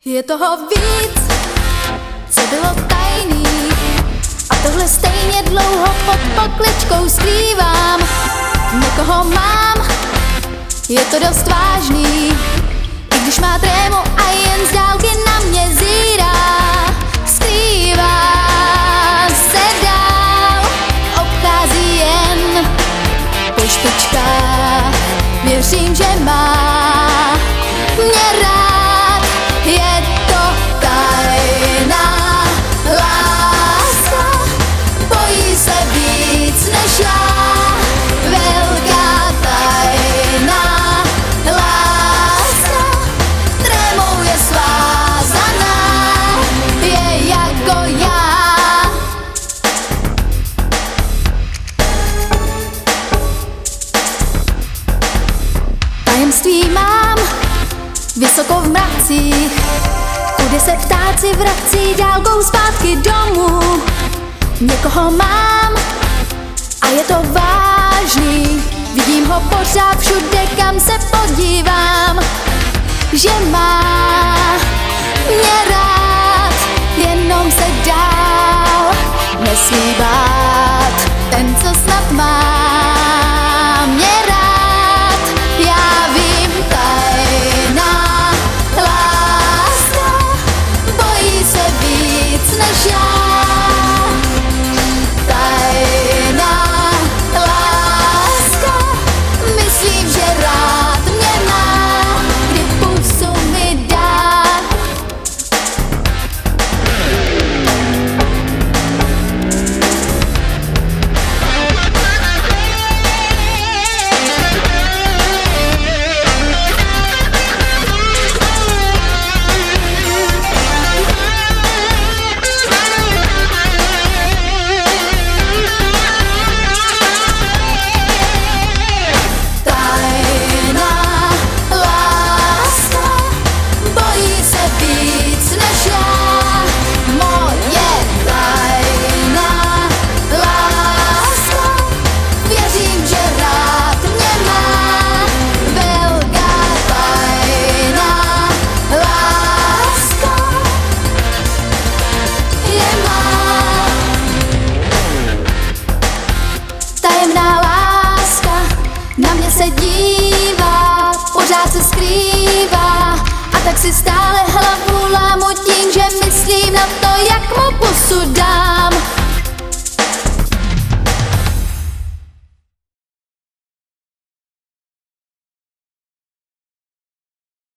Je toho víc, co bylo tajný, a tohle stejně dlouho pod pokličkou skrývám. Někoho mám, je to dost vážný, i když má trému a jen z dálky na mě zírá. Skrývá se dál, obchází jen po špičkách. Věřím, že má mě rád. Je to tajná láska, bojí se víc než já. Velká tajná láska, trémou je svázaná, je jako já. Tajemství mám vysoko v mracích, kudy se ptáci vrací dálkou zpátky domů. Někoho mám a je to vážný, vidím ho pořád všude, kam se podívám. Že má mě rád, jenom se dál nesmí bát. Ten, co snad má mě rád, já vím, tajná láska, bojí se víc než já. Tajná láska, myslím, že rád mě má, kdy pusu mi dá. Tajemná láska na mě se dívá, pořád se skrývá, a tak si stále hlavu lámu tím, že myslím na to, jak mu pusu dám.